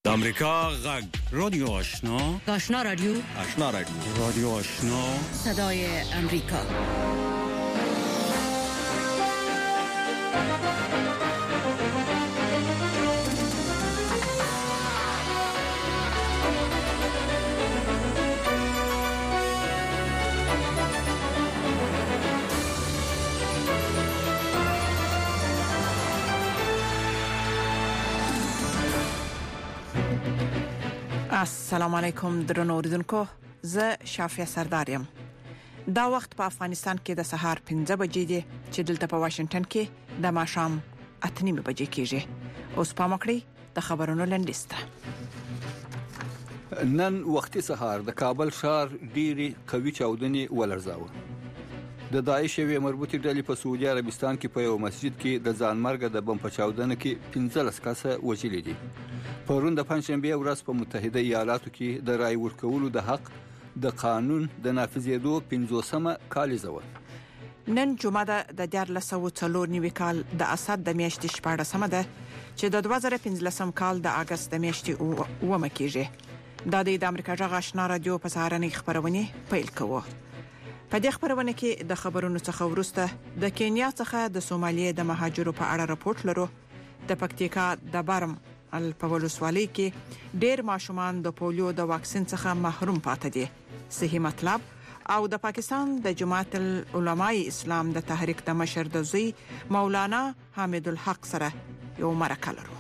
امریکا غږ رادیو آشنا رادیو رادیو آشنا صدای امریکا. السلام علیکم درنو اوریدونکو، زه شافیه سردارم. دا وخت په افغانستان کې د سهار 5 بجې دي چې دلته په واشنگټن کې د ماښام 8:30 بجې کېږي. اوس په مکړی د خبرونو لنډیسته. نن وختي سهار د کابل ښار ډيري قوي چاودنې ولرزاوه. د داعش وی مربوطه ډلې په سعودي عربستان کې په یو مسجد کې د ځانمرګ د بم په چاودنه کې 15 کسه وژل دي. پرون د پنځشنبه ورځ په متحده ایالاتو کې د رای ورکولو د حق د قانون د نافذېدو 50مه کالیزه و. نن جمعه د 1494 کال د اسد د میاشتې 14مه ده چې د 2015 کال د اگست د میاشتې اومه کېږي. دا د امریکا غږ آشنا رادیو په سهارنۍ خبرونه پیل کوو. په دې خبرونه کې د خبرونو څخه ورسته د کینیا څخه د سومالیې د مهاجرو په اړه راپورټ لرو. د پکتیکا د بارم الپولسوالۍ کې ډېر ماشومان د پولیو د واکسین څخه محروم پاتې دي. صحیح مطلب او د پاکستان د جماعت العلماء اسلام د تحریک د مشر د زوی مولانا حامد الحق سره یو مرکه لرو.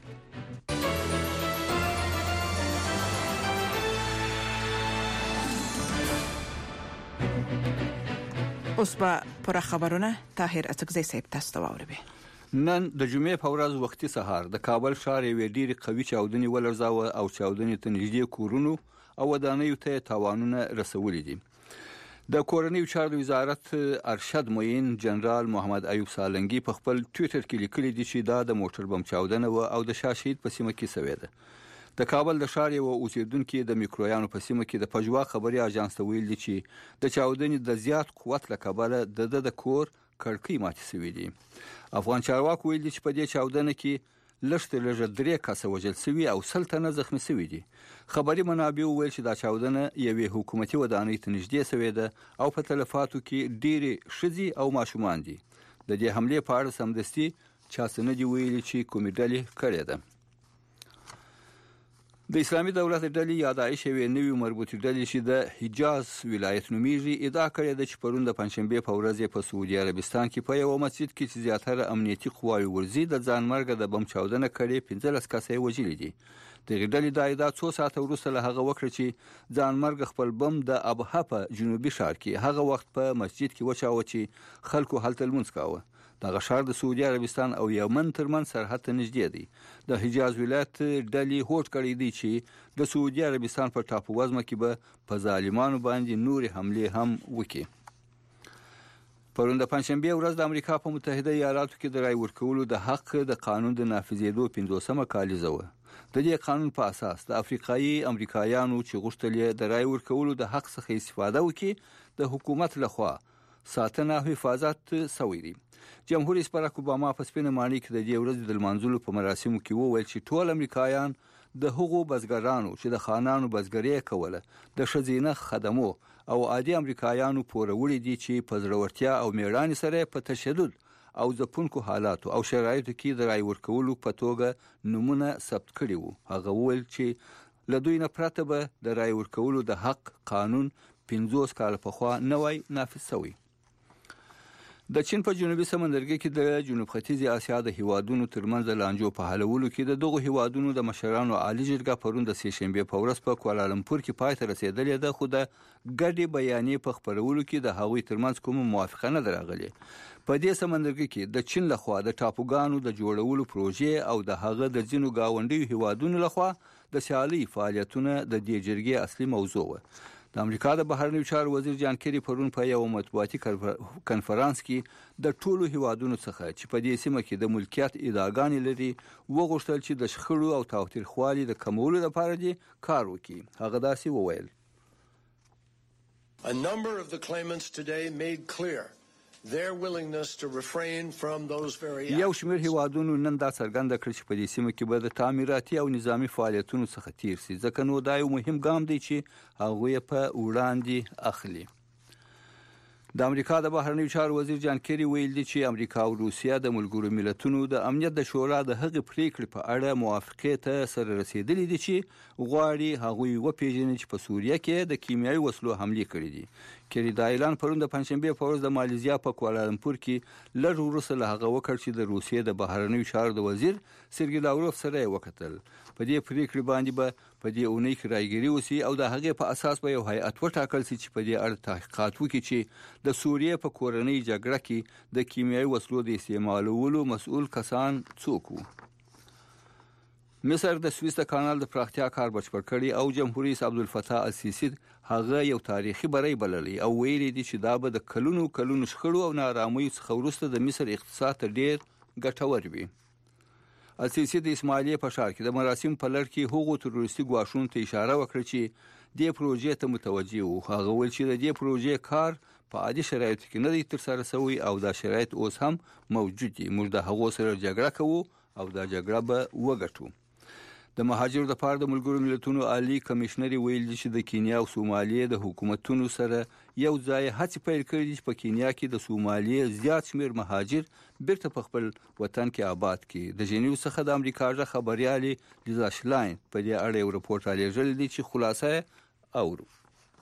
اوس پر خبرونه طاهر اڅکزی صاحب تاسو ته واوري. نن د جمعې په ورځ وختي سهار د کابل ښار یو ډېری قوي چاودنې ولرزاوه او چاودنې ته نږدې کورونو او ودانیو ته تاوانونه رسولي دي. د کورنیو چارو وزارت ارشد معین جنرال محمد ایوب سالنګي په خپل ټوئیټر کې لیکلي دي چې دا د موټر بم چاودنه و او د شاشید په سیمه کې شوې ده. د کابل د ښار یو اوسیدونکو د میکرویانو په سیمه کې د پجوا خبري اژانس ته ویل دي چې د چاودنې د زیات قوت له کبله د کور کړکۍ ماتې شوې دي. افغان چارواکو ویل دي چې په دې چاودنه کې لږ 3 کسه وژل شوي او 10 تنه زخمي شوي دي. خبري منابع ویل چې دا چاودنه یوې حکومتي ودانۍ ته نږدې شوې ده او په تلفاتو کې ډېری ښځې او ماشومان دي. د دې حمله په اړه سمدستي چا څه نه دی ویلي چې کومې ډلې کړې ده. د اسلامي دولت ډلې یا داعش وی نوې مربوطه ډلې چې د حجاز ولایت نومیږي ادعا کړې ده چې پرون د پنځشنبه په ورځ په سعودي عربستان کې په یو مسجد کې چې زیاتره امنیتي قواوی ورزي د ځانمرګ د بم چاودنه کړې 15 کسه وژل دي. د ډلې د اعداد 2 ساعته وروسته له هغه وخت چې ځانمرګ خپل بم د ابها په جنوبي ښار کې هغه وخت په مسجد کې وچاوه چې خلکو هلته لمونځ کاوه. دغه ښار د سعودي عربستان او یمن ترمن سرحد ته نږدې دی. د حجاز ولایت ډلې هوډ کړی دی چې د سعودي عربستان په ټاپو وزمه کې به په ظالمانو باندې نور حمله هم وکړي. پرون د پنځشنبه ورځ د امریکا په متحده ایالاتو کې د رای ورکولو د حق د قانون د نافذېدو 50مه کالیزه و. د دې قانون په اساس د افریقایي امریکایانو چې غوښتل د رای ورکولو د حق څخه استفاده وکړي د حکومت لخوا ساتنه او حفاظت سوی دی. جمهور رئیس باراک اوباما په سپینه ماڼۍ کې د دې ورځې د لمانځلو په مراسمو کې وویل چې ټول امریکایان د هغو بزګرانو چې د خانانو بزګري کوله د ښځینه خدمو او عادي امریکایانو پوروري دي چې په ضرورتیا او میړانې سره په تشدد او ځپونکو حالاتو او شرایطو کې د رای ورکولو په توګه نمونه ثبت کړي وو. هغه وویل چې له دوی نه پرته به د رای ورکولو د حق قانون 50 کال پخوا نوی نافذ شوی. د چین په جنوبي سمندرګي کې د جنوب ختیځ اسیا د هیوادونو ترمنځ لانجو په حلولو کې د دغه هیوادونو د مشرانو عالی جرګه پرون د سهشنبه په ورځ په کوالالمپور کې پای ته رسیدلې ده، خو د ګډي بیانیې په خبرولو کې د هغوی ترمنځ کوم موافقه نه درغلې. په دې سمندرګي کې د چین لخوا د ټاپوګانو د جوړولو پروژې او د هغه د ځینو گاونډیو هیوادونو لخوا د سیالي فعالیتونه د دې جرګې اصلي موضوع و. د امریکا د بهرنیو چارو وزیر جان کیری پرون په یو مطبوعاتي کنفرانس کې د ټولو هیوادونو څخه چې په دې سیمه کې د ملکیت ادعاګانې لري وغوښتل چې د شخړو او تاوتریخوالي د کمولو لپاره دې کار وکړي. هغه داسې وویل: A number of the claimants today made clear their willingness to refrain from those very یو شمېر هیوادونو نن دا څرګنده کړ چې په دې سیمه کې به د تعمیراتي او نظامی فعالیتونو څخه تیر شي، ځکه نو دا یو مهم ګام دی چې هغوی په وړاندې اخلي. د امریکا د بهرنیو چارو وزیر جان کیری ویل دي چې امریکا او روسیا د ملګرو ملتونو د امنیت د شورا د هغې پریکړې په اړه موافقې ته سره رسیدلي دي چې غواړي هغوی وپیژني چې په سوریه کې د کیمیاوي وسلو حملې کړې دي. کیری دا اعلان پرون د پنځشنبې په ورځ د مالیزیا په کوالالمپور کې لږ وروسته له هغه وکړ چې د روسیې د بهرنیو چارو د وزیر سرګی لاوروف سره یې وکتل. په دې پریکړې باندې به په دې اونۍ کې رايګيري وسی او د هغې په اساس به یو هیئت وټاکل شي چې په دې اړه تحقیقات وکړي چې د سوریې په کورنۍ جګړه کې د کیمیاوي وسلو د استعمالولو مسؤل کسان څوک وو. مصر د سویس د کانال د پراختیا کار بشپړ کړی او جمهوریت رئیس عبدالفتاح السیسی هغه یو تاریخي بری بللی او ویلي دي چې دا به د کلونو شخړو او نارامیو څخه وروسته د مصر اقتصاد ته ډیر ګټور وي. السیسی د اسماعیلیه په ښار کې د مراسم په لړ کې هغو تروریستي ګواښونو ته اشاره وکړه چې دې پروژې ته متوجه وو. هغه ویل چې د دې پروژې کار په عادي شرایطو کې نه دی ترسره شوی او دا شرایط اوس هم موجود دي. موږ د هغو سره جګړه کوو او دا جګړه به وګټو. د مهاجرو د پاره د ملګرو ملتونو عالی کمشنر ویل چې د کینیا او سومالیې د حکومتونو سره یو ځای هڅې پیل کړې چې په کینیا کې د سومالیې زیات شمیر مهاجر بیرته په خپل وطن کې آباد کړي. د جنیو څخه د امریکا ژغ خبريالي لیزا شلاین په دې اړه یو رپورټ رالیږل دي چې خلاصه اورو.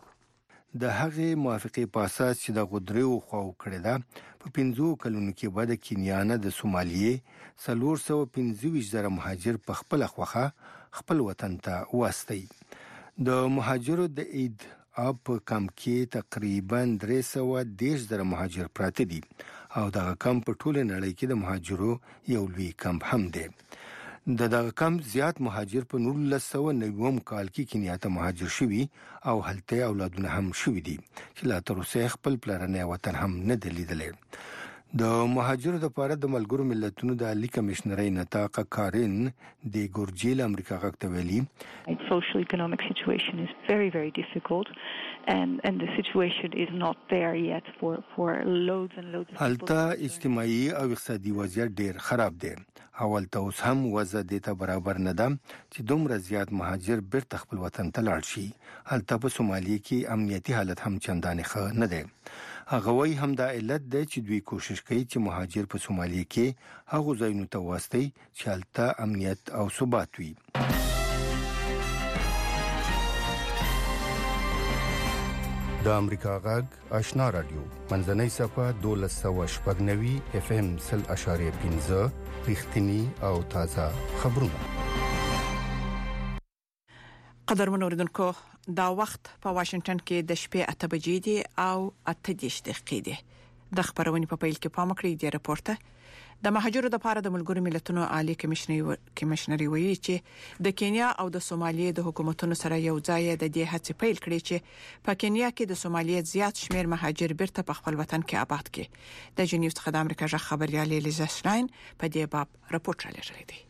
د هغې موافقې په اساس چې د غدریو خو کړی ده په 15 کلونو کې به د کینیا نه د سومالیې 425,000 مهاجر په خپل خوخه خپل وطن ته واستي. د مهاجرو د عید اپ کم کې تقریبا 310,000 مهاجر پراته دي او دغه کم په ټوله نړۍ کې د مهاجرو یو لوی کم هم دی. دغه کم زیات مهاجر په 1990 کال کې کینیا ته مهاجر شوي او هلته اولادونه هم شوي دي چې لا تر اوسه خپل پلرنی وطن هم نه دی لیدلی. د مهاجرو لپاره د ملګرو ملتونو د عالی کمشنرۍ نتاقه کارین د ګورجیل امریکا غاکته ویلي social economic situation is very very difficult and the situation is not there yet for loads and loads of هلته اجتماعي او اقتصادي وضعیت ډیر خراب دی. اولته اوس هم وضع د ته برابر نه ده چې دومره زیات مهاجر بیرته خپل وطن ته لاړ شي. هلته په سومالیه کې امنیتي حالت هم چندانې ښه نه دی. هغه وایي هم دا علت دی چې دوی کوشش کوي چې مهاجر په سومالیه کې هغو ځایونو ته واستي چې هلته امنیت او ثبات وي. د امریکا غږ آشنا رادیو منځنۍ صفه 1290 اف ام 0.15 رښتینی او تازه خبرونه. قدرمن اوریدونکو دا وخت په واشنگټن کې د شپې 8 بجې دي او 8 دقیقې دي. د خبرونې په پیل کې پام کړئ د راپورته د مهاجرو د پاره د ملګرو ملتونو عالی کمشنري وایي چې د کینیا او د سومالیې د حکومتونو سره یو ځای د دې هڅې پیل کړې چې په کینیا کې د سومالیې زیات شمیر مهاجر بیرته په خپل وطن کې آباد کړي. د جنیو څخه د امریکا ژغ خبريالي لیزا شلاین په دې باب راپورټ رالیږلی دی.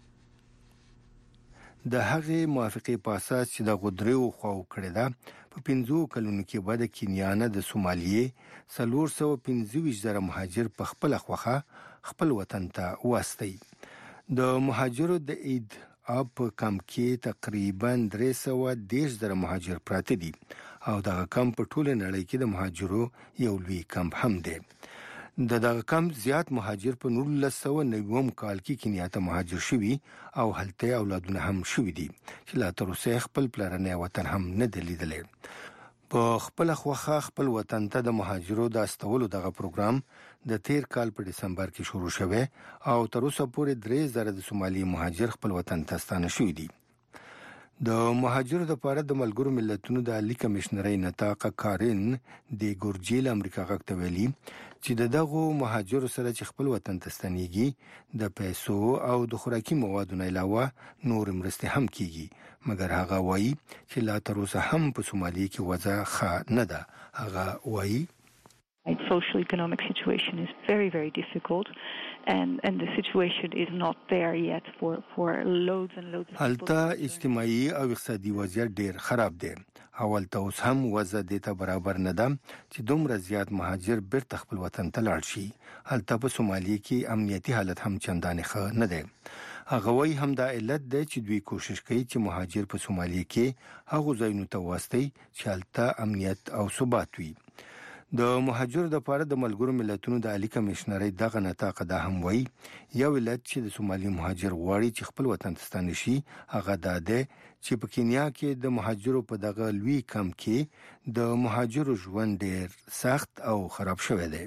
د هغې موافقې په اساس چې د غدریو خو کړی ده په 15 کلونو کې به د کینیا نه د سومالیې 425,000 مهاجر په خپل خوخه خپل وطن ته واستي. د مهاجرو د عید اپ کم کې تقریبا 310,000 مهاجر پراته دي او دغه کم په ټوله نړۍ کې د مهاجرو یو لوی کم هم دی. دغه کم زیات مهاجر په 1990 کال کې کینیا ته مهاجر شوي او هلته اولادونه هم شوي دي چې لا تر اوسه خپل پلرنی وطن هم نه دی لیدلی. په خپل خوخه خپل وطن ته د مهاجرو د استولو دغه پروګرام د تیر کال په دسمبر کې شروع شوه او تر اوسه پورې 3,000 د سومالي مهاجر خپل وطن ته ستانه شوي دي. د مهاجرو لپاره د ملګرو ملتونو د عالی کمشنرۍ نتاقه کارین د ګورجیل امریکا غاکته ویلي چې دغه مهاجرو سره چې خپل وطن ته ستنېږي د پیسو او د خوراکي موادو نه علاوه نور مرستې هم کیږي، مګر هغه وایي چې لا تر اوسه هم په سومالیه کې وضع ښه نه ده. هغه وایي social economic situation is very very difficult and the situation is not there yet for loads and loads of هلته اجتماعي او اقتصادي وضعیت ډیر خراب دی. حوالته اوس هم وضع دیته برابر نه ده چې دومره زیات مهاجر بیرته خپل وطن ته لاړ شي. هلته په سومالیه کې امنیتي حالت هم چندانې ښه نه دی. هغه وایي همدا علت دی چې دوی کوشش کوي چې مهاجر په سومالیه کې هغو ځایونو ته واستوي چې هلته امنیت او ثبات وي. د مهاجرو دپاره د ملګرو ملتونو د عالي کمیشنرۍ دغه نطاق دا هم وایي یو علت چې د سومالي مهاجر غواړي چې خپل وطن ته ستانه شي هغه دا دی چې په کینیا کې د مهاجرو په دغه لوی کمپ کې د مهاجرو ژوند ډېر سخت او خراب شوی دی.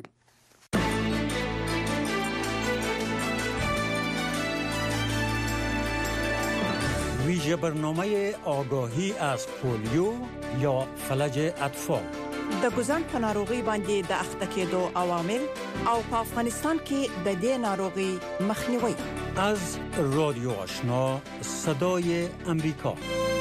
ویژه برنامه آگاهی از پولیو یا فلج اطفال د ګوزن په ناروغي باندې د اخته کېدو عوامل او په افغانستان کې د دې ناروغي مخنیوي از رادیو آشنا صدای امریکا.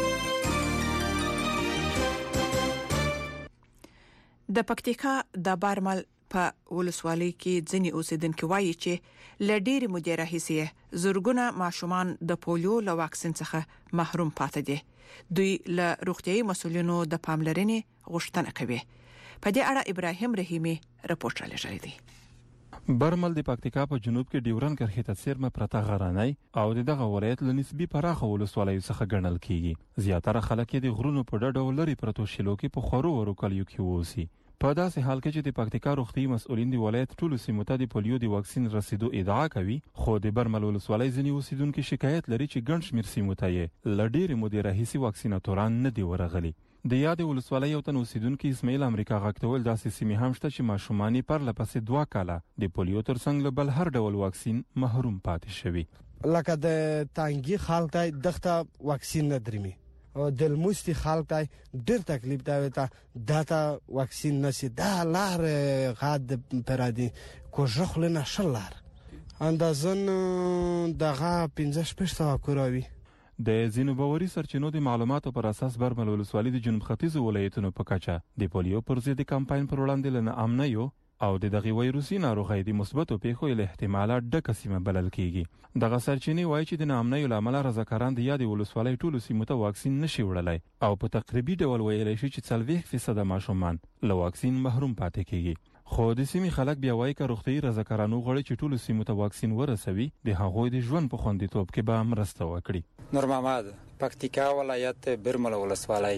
د پکتیکا د بارمل په ولسوالۍ کې ځینې اوسیدونکو وایي چې لډيري مودې راهیسې زورګونه ماشومان د پولیو له واکسین څخه محروم پاتې دي. دوی له روغتيایي مسولینو د پاملرنې غوښتنه کوي. په دې اړه ابراهیم رحیمي راپور راغلی دی. برمل د پکتیکا په جنوب کې ډیورن کرښې ته څیرمه پرته غرانۍ او دغه ولایت له نسبی پراخه ولسوالیو څخه ګڼل کیږي. زیاتره خلک د غرونو په ډډه ولري پرتو شلو کې په خورو ورو کلیو کې ووسی. په داسې حال کې چې د پکتیکا روغتي مسؤلین د ولایت ټولو سیمو ته د پولیو د واکسین رسیدو ادعا کوي، خو د برمل ولسوالۍ ځینې اوسیدونکو شکایت لري چې ګڼ شمېر سیمو ته یې له ډېرې مودې راهیسې واکسیناتوران نه دي ورغلي. د یادې ولسوالۍ یو تن اوسیدونکي اسماعیل امریکا غږ ته ویل داسې سیمې هم شته چې ماشومان یې پرله پسې 2 کاله د پولیو ترڅنګ له بل هر ډول واکسین محروم پاتې شوي. لکه د تانګي خلک ته دغه واکسین نه درمي او د المستی خلک ته ډېر تکلیف دا داتا واکسین نشي دا لار غاد پرادي کوژخل نه شلار اندازن دغه 15 کوراوي. د زینو باوري سرچینو د معلوماتو پر اساس برمل ولسوالۍ د جنوب ختیځ ولایتونو په کچه د پولیو پر ضد کمپاین پر وړاندې لنه امنیو او د دغه وایروسي ناروغۍ د مثبتو پیښو له احتمالات ډکه سیمه بلل کیږي. دغه سرچینې وایي چې د ناامنۍ لامل رضاکاران د یادې ولسوالۍ ټولو سیمو ته واکسین نشي وړلای او په تقریبي ډول ویلی شي چې 40% ماشومان له واکسین محروم پاتې کیږي. خو د سیمې خلک بیا وایي چې روغتي رضاکارانو غواړي چې ټولو سیمو ته واکسین ورسوي د هغوی د ژوند په خوندیتوب کې به مرسته وکړي. نور محمد پکتیکا ولایت برمل ولسوالۍ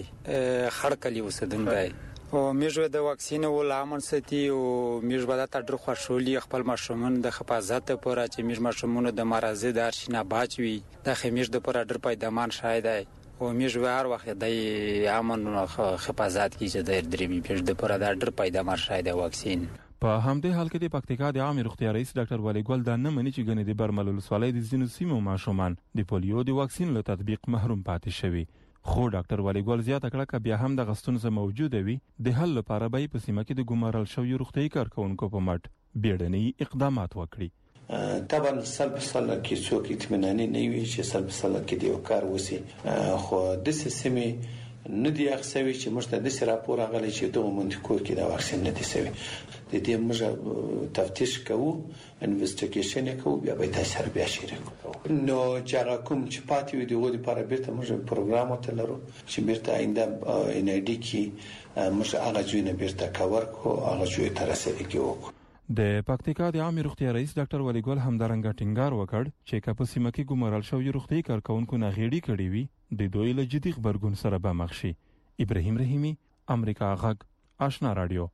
خړکلی اوسیدونکی او میژو د واکسین ول امن ستي او میژ بدا تر خوشولي خپل ماشومان د حفاظت لپاره چې میژ ماشومان د مرزه د ارشنه باچوي د خمیش د پر ډر پیدامان شاید او میژ هر وخت د امن حفاظت کی چې د درې میژ د پر ډر پیدامان شاید واکسین. په همدې حال کې د پکتیکا د عام روغتیا رئیس ډاکټر ولی ګل دا نه مني چې ګنې د برمل ولسوالۍ د ځینو سیمو ماشومان د پولیو د واکسین له تطبیق محروم پاتې شوي. خو ډاکټر ولی ګل زیاته کړه چې بیا هم د غستونزه موجوده وي د حل لپاره به په سیمه کې د ګمارل شوی روغتي کارکونکو په مټ بیړني اقدامات وکړي. طبعا سلب سله کې څوک اطمیناني نه وي چې سلب سله کې دی کار وسی خو د سیمې ندی اخسوي چې مشته د سر راپور غلي چې دوه منطقو کې دا واکسین نه دي سوي د دې موږ تفتیش کوو انویسټیګیشن کوو بیا به تاسو بیا شریک کوو نو چې کوم چې پاتې وي دغه لپاره بیرته موږ پروګرام وتلرو چې بیرته آینده ان ای ډی کې موږ هغه ځینې بیرته کاور کو هغه ځای تر رسیدي کوو. د پکتیکا د عام روغتیا رئیس ډاکټر ولی ګل همدارنګه ټینګار وکړ چې کله سیمه کې ګمارل شوی روغتي کارکونکو نه غیړي کړي وي د دوی له جدي خبرګون سره به مخ شي. ابراهیم رحیمی امریکا غږ آشنا رادیو.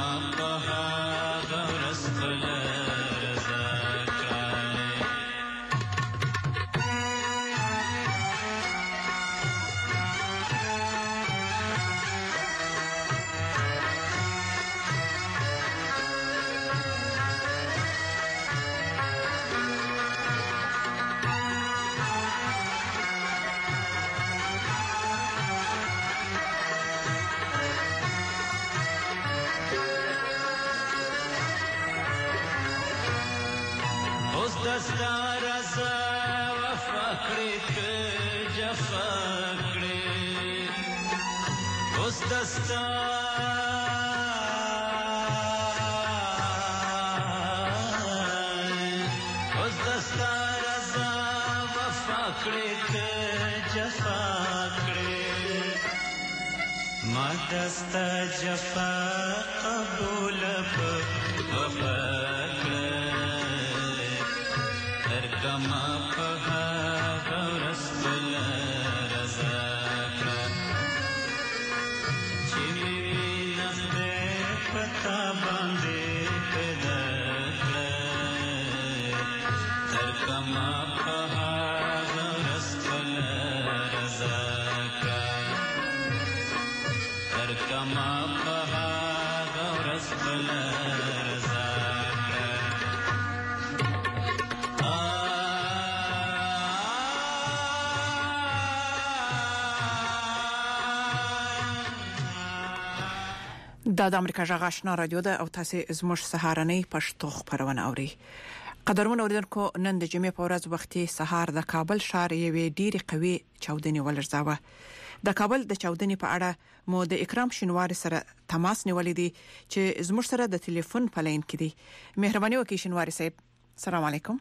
د امریکا جغ آشنا رادیو ده او تاسو زموږ سهارنۍ پښتو خبرونه اوري. قدرمن اوریدونکو، نن د جمعې په ورځ وختي سهار د کابل ښار یوې ډېری قوي چاودنې ولړزاوه. د کابل د چاودنې په اړه مو د اکرام شینواری سره تماس نیولې دي چې زموږ سره د ټلیفون په لاین کې دي. مهرباني وکړئ شینواری صاحب. السلام علیکم.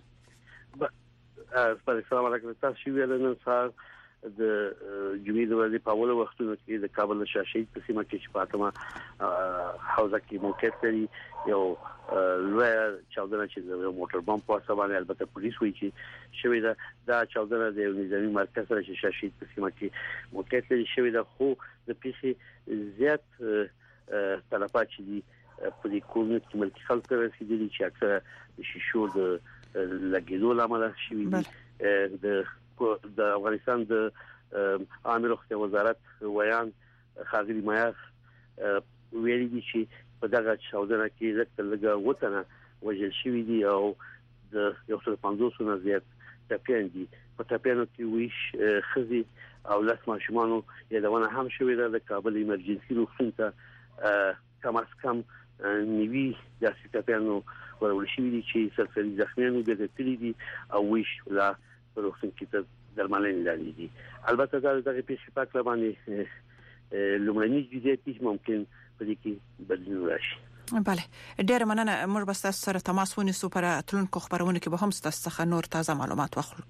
السلام علیکم. تاسو ویلنه سهار د جمعې د ورځې په اول وختونو کې د کابل شاشید په سیمه کې چې فاطمه حوزه کې موقعیت لري یو لوی چاودنه چې د موټر بم په وسیله البته پولیس وایي چې شوې ده دا چاودنه د نظامی مرکز سره چې شاشید په سیمه کې موقعیت لري شوې ده، خو د پیسې زیات تلفات چې دي په دې کورنۍ کې ملکی خلک رسیدلي چې اکثره د شیشو د لګیدو لامل شوي دي. د افغانستان د عامه روغتیا وزارت ویان خاغلی مایاخ ویلي دي چې په دغه چاودنه کې لږه وطنه وژل شوی دي او د 150 نه زیات ټپيان دي. په ټپيانو کې ویش خزي او لاس ماشومانو یادونه هم شوې ده. د کابل ایمرجنسي روغتون ته کم از کم نیوي د ټپيانو ورول شوی دي چې سرسري زخمیانو ګرځېدلي دي او ویش لا روغتون کې ته درملنه لاندې دي. البته دا دغه پیښې په اړه باندې لومړني جزئیات ممکن په دې کې بدلون راشي. بله، ډېر مننه. موږ به تاسو سره تماس ونیسو پر اتلونکو خبرونه کې به هم تاسو څخه نور تازه معلومات واخلو.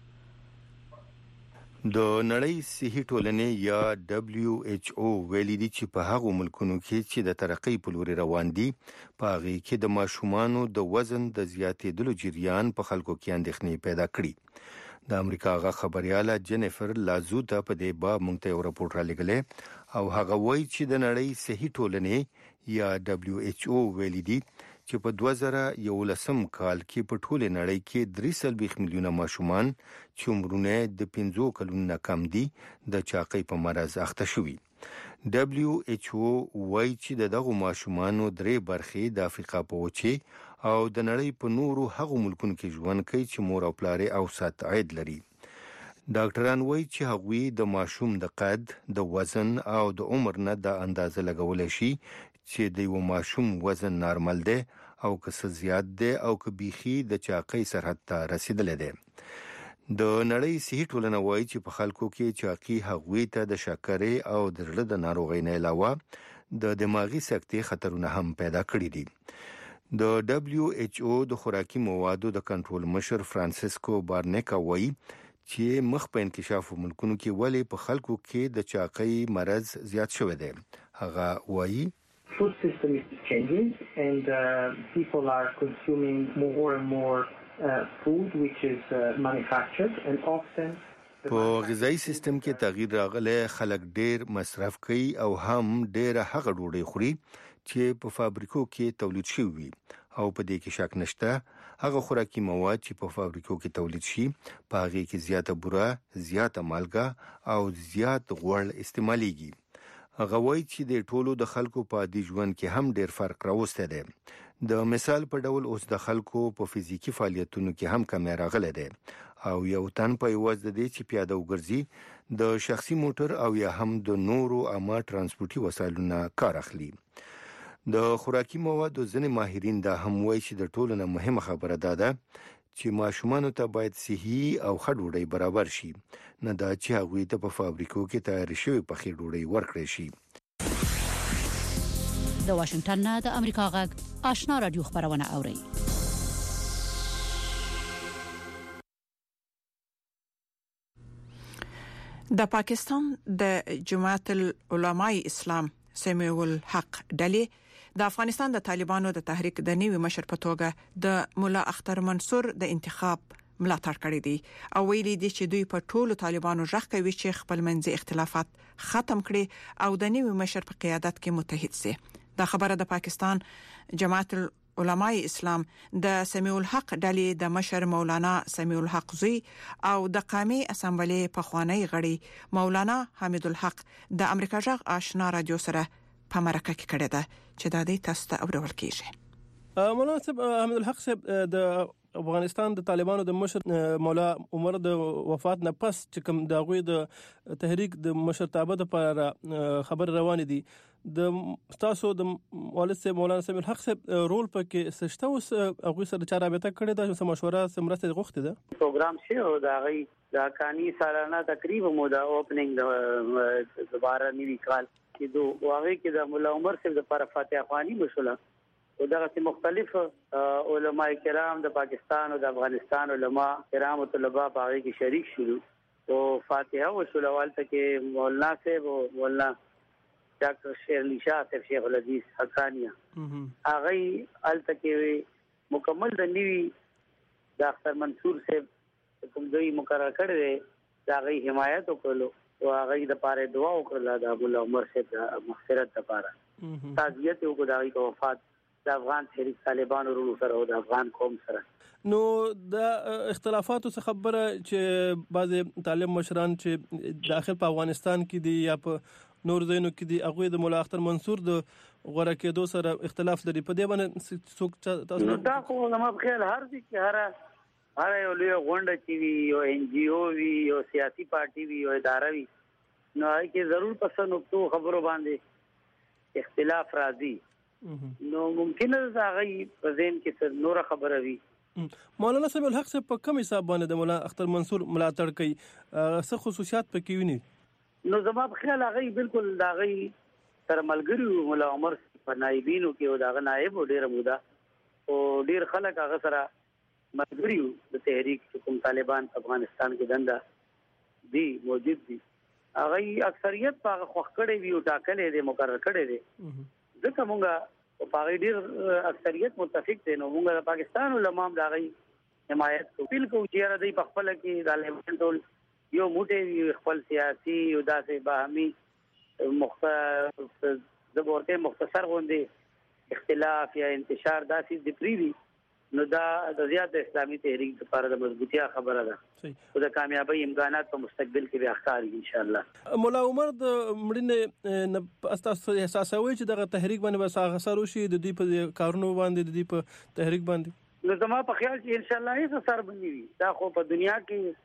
د نړۍ صحي ټولنې یا WHO ویلي دي چې په هغو ملکونو کې چې د ترقۍ په لور روان دي په هغه کې د ماشومانو د وزن د زیاتېدلو جریان په خلکو کې اندېښنې پیدا کړي. د امریکا غا خبرياله جينيفر لازوتا په دې باب مونږ ته یو راپور را لګلې او هغه وایي چې د نړۍ صحي ټولنې یا WHO ویلي دي چې په 2011 کال کې په ټوله نړۍ کې 3 ملیونه ماشومان چې عمرونه د 15 کلونو کم دي د چاقۍ په مرز اخته شوي. WHO وایي چې دغه ماشومانو 3 برخې د افریقا په وچه او د نړۍ په نورو هغو ملکونو کې ژوند کوي چې مور او پلار اوسط عاید لري. ډاکټران وایي چې هغوی د ماشوم د قد، د وزن او د عمر نه د اندازه لګول شي چې د یو ماشوم وزن نارمل دی او که څه زیات دی او که بيخي د چاقۍ سرحد ته رسیدلی دی. د نړۍ صحي ټولنه وایي چې په خلکو کې چاقي هغوی ته د شکرې او د زړه د ناروغۍ نه علاوه د دماغي سکتې خطرونه هم پیدا کړي دي. د WHO د خوراکي موادو د کنټرول مشر فرانسیسکو بارنیکا وایي چې مخ په انکشاف ملکونو کې ولې په خلکو کې د چاقۍ مرض زیات شوی دی. هغه وایي food system is changing and people are consuming more and more food which is manufactured and often په غذایی سیستم کې تغییر راغلی. خلک ډیر مصرف کوي او هم ډیر هغه ډوډۍ خوري چې په فابریکو کې تولید شوي وي او په دې کې شک نشته هغه خوراکي مواد چې په فابریکو کې تولید شي په هغه کې زیاته بوره، زیاته مالګه او زیات غوړ استعماليږي. هغه وایي چې د ټولو د خلکو په عادي ژوند کې هم ډېر فرق راوسته دی. د مثال په ډول اوس د خلکو په فزیکی فعالیتونو کې هم کمی راغلی دی او یو تن په یوازې د دې چې پیاده وګرځي د شخصي موټر او یا هم د نورو عامه ترانسپورتي وسایلونو کار اخلي. د خوراکي موادو ځینې ماهرین دا هم وایي چې د ټولو نه مهمه خبره ده چې ماشومانو ته باید صحي او ښه ډوډۍ برابر شي، نه دا چې هغوی ته په فابریکو کې تیار شوی پخې ډوډۍ ورکړی شي. د واشنگټن نه د امریکا غږ آشنا رادیو خبرونه اوري. د پاکستان د جماعت العلماء اسلام سمیع الحق ډلې د افغانستان د طالبانو د تحریک د نوي مشر په توګه د مولا اختر منصور د انتخاب ملاتړ کړی دی او ویلي دي چې دوی په ټولو طالبانو ژغ کوي چې خپل منځي اختلافات ختم کړي او د نوي مشر په قیادت کې متحد شي. دا خبره د پاکستان جماعت العلماء اسلام د سمیع الحق ډلې د مشر مولانا سمیع الحق زوی او د قومي اسمبلی په خوانی غړي مولانا حمید الحق د امریکا جغ آشنا رادیو سره په مرکه کې کړی ده چې د دې تاسو ته اورول کیږي. مولانا حمید الحق صاحب د افغانستان د طالبانو د مشر مولا عمر د وفات نه پس چې کوم د غوی د تحریک د مشرتابه لپاره خبر روان دي د تاسو د والد صاحب مولانا سمیع الحق صاحب رول پکې سشته اوس هغه سره چا رابطه کړې ده چې مشوره سمرسته غوښته ده پروګرام شي او دا غي د کانی سالانه تقریبا مودا اوپننګ د بار نیوی کال کې دوه واغې کې د مولا عمر صاحب د لپاره فاتحه خواني مشوله او دغه مختلف علماء کرام د پاکستان او د افغانستان علماء کرام او طلباء په هغه کې شریک شول او فاتحه وشولوال ته کې مولانا صاحب او مولانا ډاکټر شیر علی شاه صاحب شیخ الحدیث حقانیه هغه الته کې مکمل د نیوی د اختر منصور صاحب کوم دوی مقرر کړی دا غي حمایت وکړو او هغه د پاره دعا وکړه د ابو عمر صاحب د مغفرت لپاره تعزیت وکړه د هغه وفات د افغان تحریک طالبان ورو سره او د افغان قوم سره. نو د اختلافاتو څخه خبره چې بعض طالب مشران چې داخل په افغانستان کې دي یا په نور ځایونو کې دي هغه د مولا اختر منصور د غوړه کېدو سره اختلاف لري په دې باندې څوک تاسو دا خو زما په خیال هر دي چې هر یو لوی غونډه چې وي او ان جی او وي او سیاسي پارټي وي او اداره وي نو هغه کې ضرور پس نقطو خبرو باندې اختلاف راځي نو ممکن ده هغه په ذهن کې نور خبره وي. مولانا سمیع الحق صاحب په کوم حساب باندې د مولا اختر منصور ملاتړ کوي څه خصوصیات پکې ویني؟ نو زما په خیال هغه بالکل دا غي تر ملګری مولا عمر په نائبینو کې او دا نائب ډیر مودا او ډیر خلک هغه سره ملګری د تحریک کوم طالبان افغانستان کې دنده دي موجود دي هغه اکثریت په خوخ کړي وی او ټاکلې دي مقرر کړي دي ځکه مونږه په هغه ډیر اکثریت متفق دي نو مونږ د پاکستان علماء دا غي حمایت کوي چې را دي په خپل کې د علماء ټول یو موټي خپل سیاسي او داسې باهمي د ورته مختصر غونډې اختلاف یا انتشار داسې د پریوي نو دا د زیات اسلامي تحریک لپاره د مضبوطیا خبره ده او د کامیابی امکانات په مستقبل کې به اخکار ان شاء الله. مولا عمر د مړینه اساس احساسوي چې دغه تحریک باندې وسه اثر وشي د دې په کارونو باندې د دې په تحریک باندې نو زما په خیال چې ان شاء الله هیڅ اثر باندې وي دا خو په دنیا کې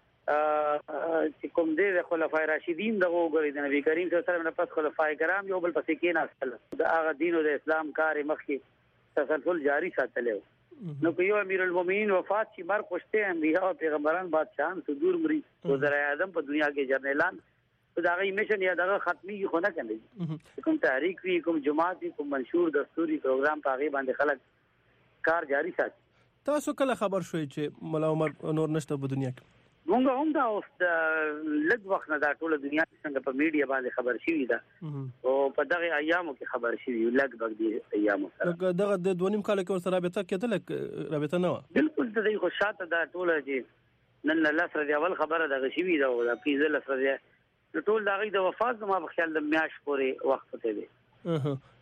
چې کوم دې د خلفای راشدین دغه وګړي د نبی کریم صلی الله علیه وسلم پس خلفای کرام یو بل پسې کې نه د هغه دین او د اسلام کار مخکې تسلسل جاری ساتلو نو که یو امیر المؤمنین وفات شي مر خوشته انبیاء او پیغمبران بادشاہان صدور مری وزرای اعظم په دنیا کې جرنیلان دا غي میشن یا دغه ختمي خو نه کوي کوم تحریک وی کوم جماعت کوم منشور دستوري پروګرام پاغي باندې خلک کار جاری ساتي. تاسو کله خبر شوي چې مولا عمر نور نشته په دنیا کې؟ مونږ هم دا اوس د لږ وخت نه دا ټول دنیا څنګه په میډیا باندې خبر شوي ده او په دغه ایامو کې خبر شوي لږ د ایامو سره دغه د 2.5 کال کې سره رابطه کېدل رابطه نه و بالکل د دې خو شاته دا ټول چې نن الله سره دی اول خبره دغه شوي ده او د پیزل سره ټول دغه د وفات ما په خیال د میاش پورې وخت ته دی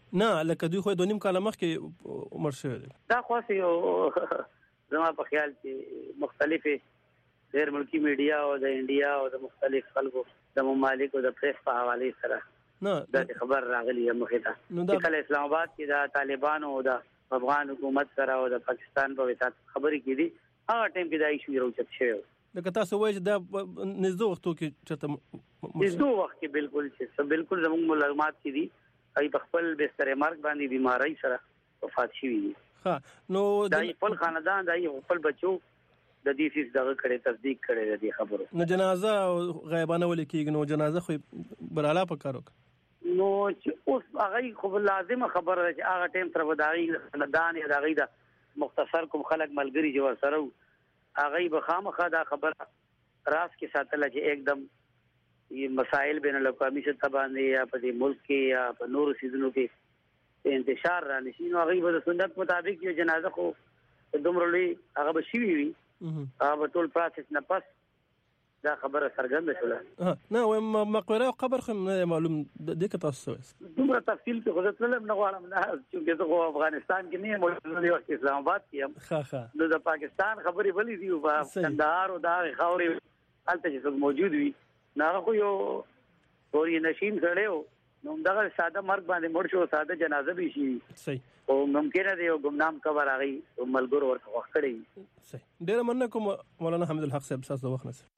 نه لکه دوی خو 2.5 کال مخکې عمر شوی دی. دا خو زما په خیال کې مختلفه غیر ملکی میډیا او د انډیا او د مختلف خلکو د ممالک او د پریس په حواله سره دا خبر راغلی مخې ته چې اسلام آباد کې د طالبانو او د افغان حکومت سره او د پاکستان په وخت خبرې کېدي هغه ټیم کې دا ایشو راوچت شوی. لکه تاسو وایي دا نږدې وختو کې چرته نږدې وخت کې بالکل زموږ معلومات کې دي ای په خپل بستر مرګ باندې بیماری سره وفات شوی دي. ها نو دا خپل خاندان دا خپل بچو د دې فیس دغه کړي تصدیق کړي د خبرو. نو جنازه غیبانه ولې کېږي؟ نو جنازه خو براله پکارو نو چې اوس هغه خو لازم خبره چې هغه ټیم تر وداغي خاندان یا دغه د مختصر کوم خلک ملګری جو سره هغه به خامخا دا خبره راس کې ساتل چې एकदम یہ مسائل بین الاقوامی سطح باندې یا په ملک کې یا په نورو سیزونو کې انتشار را نشي. نو هغه به سنت مطابق یو جنازه خو دومره لوی هغه به شي وي هغه ټول پروسس نه پس دا خبره سرګند شوه. نه و مقبره او قبر خو معلوم د کې تاسو دومره تفصیل کې خو ځل نه غواړم نه چې زه افغانستان کې نه موجود یم اسلام آباد کې یم نو د پاکستان خبرې بلې دي په کندهار او دا خاورې الته چې موجود وي نه خو یو ورې نشین سره نو دغه ساده مرګ باندې مړ شو ساده جنازه به شي صحیح او ممکن دی یو ګمنام قبر هغه ملګرو ورته وختړي. صحیح ډیر مننه کوم مولانا حمید الحق صاحب تاسو وخت نه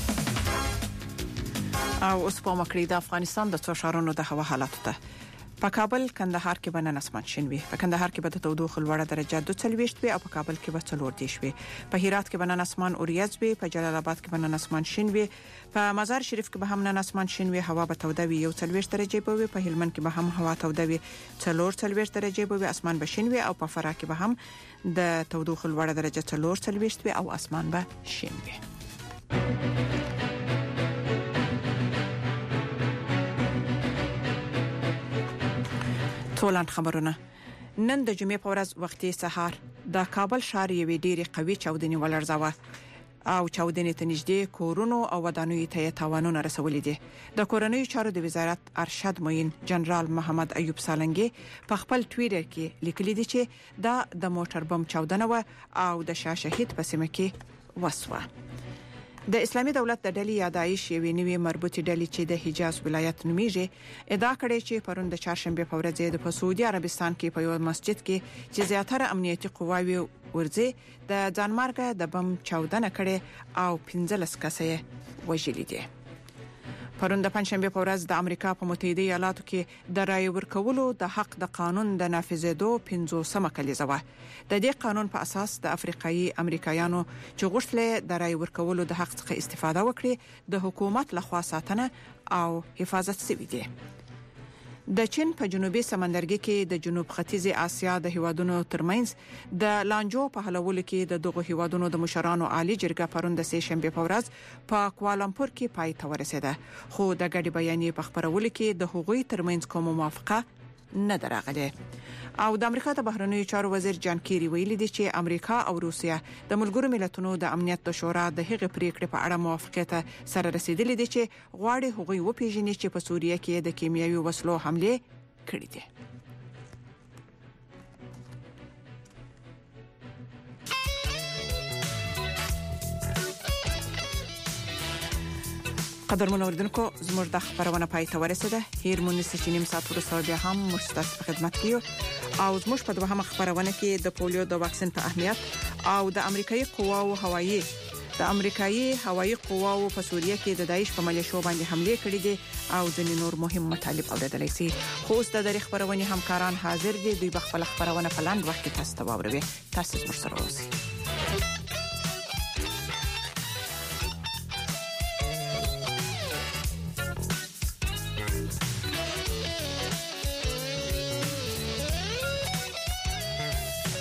او اوس په مکړی د افغانستان د څو ښارونو د هوا حالت ته په کابل کندهار کې بنن اسمان شین وي. په کندهار کې به د تودوخه لوړه درجه 42 وي او په کابل کې به 40 وي. په هرات کې بنن اسمان اوریاز وي. په جلال آباد کې بنن اسمان شین وي. په مزار شریف کې به هم نن اسمان شین وي. هوا به توده وي 41 درجه به وي. په هلمند کې به هم هوا توده وي 44 درجه به وي. اسمان به شین وي او په فراه کې به هم د تودوخه لوړه درجه 44 وي او اسمان به شین وي. ټولن خبرونه نن د جمعې په ورځ وختي سهار د کابل ښار یوې ډېری قوي چاودنې ولړزاوه او چاودنې ته نږدې کورونو او ودانیو ته تاوانونه رسولې دي. د کورنیو چارو د وزارت ارشد معین جنرال محمد ایوب سالنګي په خپل ټویټر کې لیکلي دي چې دا د موټر بم چاودنه و او د شاه شهید په سیمه کې وسوه. د اسلامي دولت د ډلې یادایش یوې نوې مربوطه ډلې چې د حجاز ولایت نومیږي ادعا کړې چې پرون د چهارشنبه په ورځ د سعودي عربستان کې په یو مسجد کې چې زیاتره امنیتي قواوی ورځي د ځانمارګه د بم چاودنه کړې او 15 کسې وژلي دي. پرون د پنځشنبه په ورځ د امریکا په متحده ایالاتو کې د رای ورکولو د حق د قانون د نافذېدو 15مه کلیزه و. د دې قانون په اساس د افریقایي امریکایانو چې غوښتل د رای ورکولو د حق څخه استفاده وکړي د حکومت لخوا ساتنه او حفاظت شوی دی. د چین په جنوبي سمندرګي کې د جنوب ختیځي اسیا د هیوادونو ترمنځ د لانجو په حلولو کې د دغه هیوادونو د مشرانو عالی جرګه پرون د سه شنبه په ورځ په کوالالمپور کې پای ته ورسېده. خو د ګډي بیانیې په خبرولو کې د هغوی ترمنځ کوم موافقه نه درغله. او د امریکا د بهرنیو چارو وزیر جان کیری ویلي دی چې امریکا او روسیا د ملګرو ملتونو د امنیت د شورا د هغې پریکړې په اړه موافقت سره رسیدلي دي چې غواړي هغوی وپیژني چې په سوریه کې د کیمیاوي وسلو حمله کړې دي. قدرمن اوریدونکو زموږ د خبرونه پای ته ورسېده. هیر مونږ چې نیم ساعت وروسته بیا هم مستس خدمت کیو او زموږ په دوهمه خبرونه کې د پولیو د واکسین په اهمیت او د امریکایي قواو هوایي قواو په سوریه کې د داعش په ملیشو باندې حمله کړې دي او ځینې نور مهم مطالب اوریدلای شي. خو اوس د خبرونه همکاران حاضر دي. دوی په خپل خبرونه په لاندې وخت کې تاسو ته واوروي. تاسو زموږ سره اوسئ.